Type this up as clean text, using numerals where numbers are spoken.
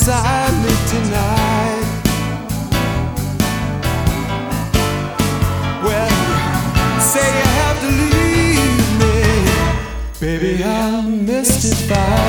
beside me tonight. Well, say you have to leave me, baby, I'm mystified.